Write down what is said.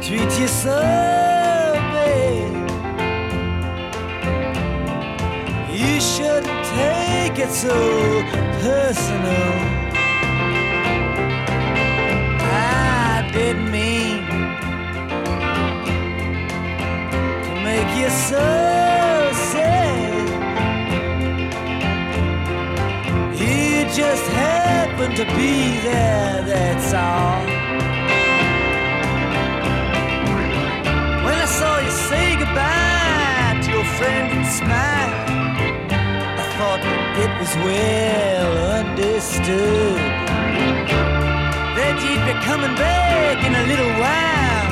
treat you so bad. You shouldn't take it so personal. I didn't mean to make you so sad. You just happen to be there, that's all. When I saw you say goodbye to your friend and smile, I thought it was well understood that you'd be coming back in a little while.